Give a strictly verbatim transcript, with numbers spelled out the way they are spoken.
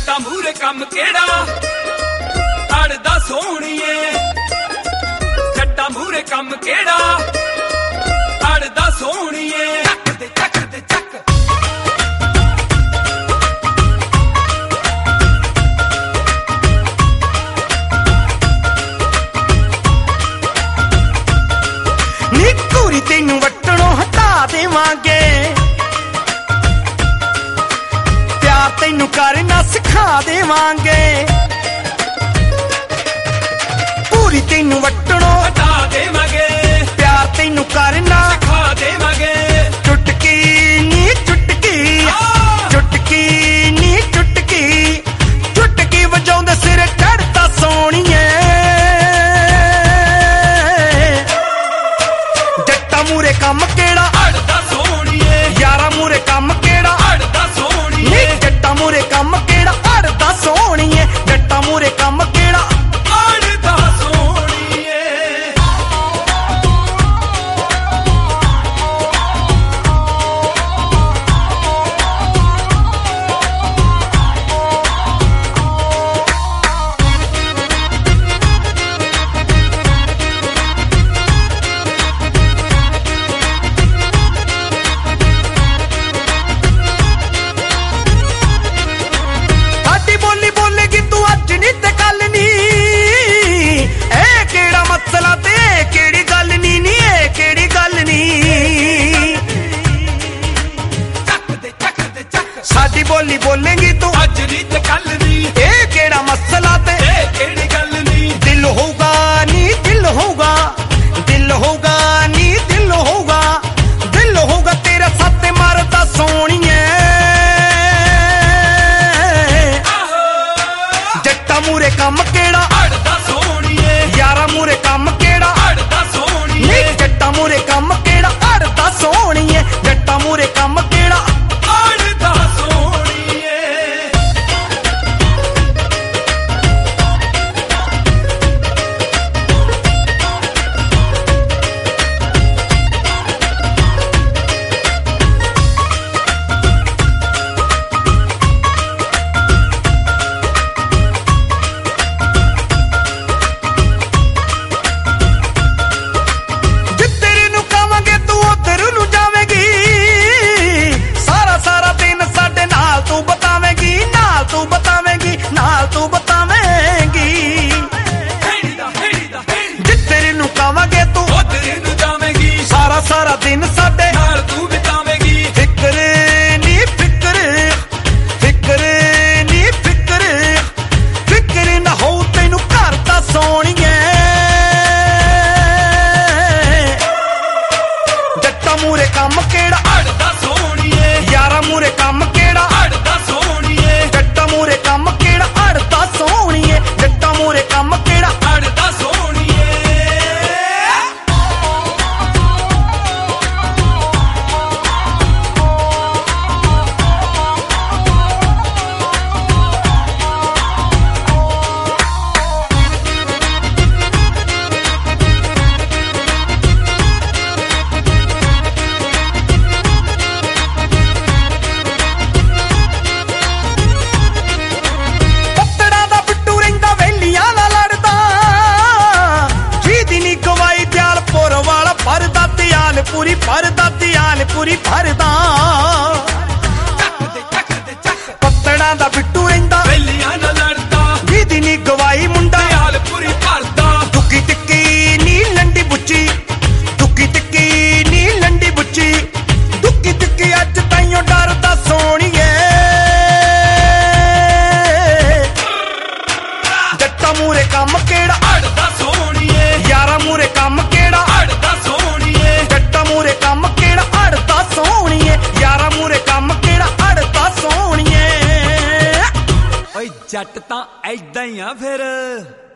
ਜੱਟਾਂ ਮੂਹਰੇ ਕੰਮ ਕਿਹੜਾ ਅੜਦਾ ਸੋਹਣੀਏ, ਜੱਟਾਂ ਮੂਹਰੇ ਕੰਮ ਕਿਹੜਾ ਅੜਦਾ ਸੋਹਣੀਏ। ਚੱਕ ਦੇ ਚੱਕ ਦੇ ਚੱਕ ਨੀ ਘੂਰੀ ਤੈਨੂੰ ਵੱਟਣੋਂ ਹਟਾ ਦੇਵਾਂਗੇ, ਪਿਆਰ ਤੈਨੂੰ ਕਰਨਾ ਸਿਖਾ ਦੇਵਾਂਗੇ। ਘੂਰੀ ਤੈਨੂੰ ਵੱਟਣੋਂ ਹਟਾ ਦੇਵਾਂਗੇ, ਪਿਆਰ ਤੈਨੂੰ ਕਰਨਾ ਸਿਖਾ ਦੇਵਾਂਗੇ। ਚੁਟਕੀ ਨੀ ਚੁਟਕੀ, ਚੁਟਕੀ ਨੀ ਚੁਟਕੀ, ਚੁਟਕੀ ਵਜਾਉਂਦੇ ਸਿਰ ਚੜ੍ਹਦਾ ਸੋਹਣੀਏ। ਜੱਟਾਂ ਮੂਹਰੇ ਕੰਮ ਕਿਹੜਾ ਅੜਦਾ ਸੋਹਣੀਏ, ਯਾਰਾਂ ਮੂਹਰੇ ਕੰਮ ਕਿਹੜਾ ਅੜਦਾ ਸੋਹਣੀਏ। ਨੀ ਜੱਟਾਂ ਮੂਹਰੇ ਕੰਮ ਕਿਹੜਾ ਅੜਦਾ ਸੋਹਣੀਏ, ਜੱਟਾਂ ਮੂਹਰੇ ਕੰਮ ਕਿਹੜਾ ਅੜਦਾ ਸੋਹਣੀਏ। ਸਾਡੀ ਬੋਲੀ ਬੋਲੇਗੀ ਤੂੰ ਅੱਜ ਨੀ ਤੇ ਕੱਲ ਨੀ, ਇਹ ਕਿਹੜਾ ਮਸਲਾ ਤੇ ਇਹ ਕਿਹੜੀ ਗੱਲ ਨੀ, ਨੀ ਇਹ ਕਿਹੜੀ ਗੱਲ ਨੀ। ਚੱਕ ਦੇ ਚੱਕ ਦੇ ਚੱਕ ਸਾਡੀ ਬੋਲੀ ਬੋਲੇਗੀ ਤੂੰ ਅੱਜ ਨੀ ਤੇ ਕੱਲ ਨੀ, ਇਹ ਕਿਹੜਾ ਮਸਲਾ ਤੇ ਇਹ ਕਿਹੜੀ ਗੱਲ ਨੀ। ਦਿਲ ਹੋਊਗਾ ਨੀ ਦਿਲ ਹੋਊਗਾ, ਦਿਲ ਹੋਊਗਾ ਨੀ ਦਿਲ ਹੋਊਗਾ, ਦਿਲ ਹੋਊਗਾ ਤੇਰਾ ਸੱਤ ਮਰਦਾ ਸੋਹਣੀਏ। ਜੱਟਾਂ ਮੂਹਰੇ ਕੰਮ ਕਿਹੜਾ ਅੜਦਾ ਸੋਹਣੀਏ, ਯਾਰਾਂ ਮੂਹਰੇ ਕੰਮ ਕਿਹੜਾ ਅੜਦਾ ਸੋਹਣੀਏ। ਨੀ ਜੱਟਾਂ ਮੂਹਰੇ ਕੰਮ ਕਿਹੜਾ ਅੜਦਾ ਸੋਹਣੀਏ, ਜੱਟਾਂ ਮੂਹਰੇ ਕੰਮ ਕਿਹੜਾ ਅੜਦਾ ਸੋਹਣੀਏ। ਜਿੱਧਰ ਨੂੰ ਕਹਾਂਗੇ ਤੂੰ ਉਧਰ ਨੂੰ ਜਾਵੇਂਗੀ, ਸਾਰਾ ਸਾਰਾ ਦਿਨ ਸਾਡੇ ਨਾਲ ਤੂੰ ਬਤਾਵੇਂਗੀ, ਨਾਲ ਤੂੰ ਬਤਾਵੇਂਗੀ, ਨਾਲ ਤੂੰ ਬਤਾਵੇਂਗੀ। ਹੈੜੀ ਦਾ ਹੈੜੀ ਦਾ ਹੈੜੀ ਜਿੱਧਰ ਨੂੰ ਕਹਾਂਗੇ ਤੂੰ ਉਧਰ ਨੂੰ ਜਾਵੇਂਗੀ, ਸਾਰਾ ਸਾਰਾ ਦਿਨ ਸਾਡੇ ਨਾਲ ਤੂੰ ਬਿਤਾਵੇਂਗੀ। ਫਿਕਰ ਨੀ ਫਿਕਰ, ਫਿਕਰ ਨੀ ਫਿਕਰ, ਫਿਕਰ ਨਾ ਹੋ ਤੈਨੂੰ ਘਰ ਦਾ ਸੋਹਣੀਏ। ਜੱਟਾਂ ਮੂਹਰੇ ਕੰਮ ਕਿਹੜਾ ਅੜਦਾ ਸੋਹਣੀਏ, ਯਾਰਾਂ ਮੂਹਰੇ ਕੰਮ ਕਿਹੜਾ ਅੜਦਾ ਸੋਹਣੀਏ। ਜੱਟਾਂ ਮੂਹਰੇ ਕੰਮ ਕਿਹੜਾ ਅੜਦਾ ਸੋਹਣੀਏ, ਜੱਟਾਂ ਮੂਹਰੇ ਕੰਮ ਕਿਹੜਾ ਅੜਦਾ ਸੋਹਣੀਏ। ਪੱਤੜਾਂ ਦਾ ਬਿੱਟੂ ਰਹਿੰਦਾ ਵੇਲੀਆਂ ਨਾਲ ਲੜਦਾ, ਜਿਹਦੀ ਨੀ ਗਵਾਈ ਦਿਆਲਪੁਰ ਵਾਲਾ ਭਰਦਾ, ਦਿਆਲਪੁਰੀ ਭਰਦਾ, ਦਿਆਲਪੁਰੀ ਭਰਦਾ। ਚੱਕ ਦੇ ਚੱਕ ਦੇ ਚੱਕ ਪੱਤੜਾਂ ਦਾ ਬਿੱਟੂ ਰਹਿੰਦਾ ਵੇਲੀਆਂ ਨਾਲ ਲੜਦਾ, ਜਿਹਦੀ ਨੀ ਗਵਾਈ ਮੁੰਡਾ, ਦਿਆਲਪੁਰੀ ਭਰਦਾ। ਦੁੱਕੀ ਟਿੱਕੀ ਨੀ ਲੰਡੀ ਬੁੱਚੀ, ਦੁੱਕੀ ਟਿੱਕੀ ਨੀ ਲੰਡੀ ਬੁੱਚੀ, ਦੁੱਕੀ ਟਿੱਕੀ ਅੱਜ ਤਾਈਓ ਡਰਦਾ ਸੋਹਣੀਏ। ਜੱਟਾਂ ਮੂਹਰੇ ਕੰਮ ਕਿਹੜਾ ਅੜਦਾ ਸੋਹਣੀਏ, ਯਾਰਾਂ ਮੂਹਰੇ ਕੰਮ ਕਿਹੜਾ ਅੜਦਾ ਸੋਹਣੀਏ। ਜੱਟਾਂ ਮੂਹਰੇ ਕੰਮ ਕਿਹੜਾ ਅੜਦਾ ਸੋਹਣੀਏ, ਯਾਰਾਂ ਮੂਹਰੇ ਕੰਮ ਕਿਹੜਾ ਅੜਦਾ ਸੋਹਣੀਏ। ਓਏ ਜੱਟ ਤਾਂ ਐਦਾਂ ਹੀ ਆ ਫਿਰ।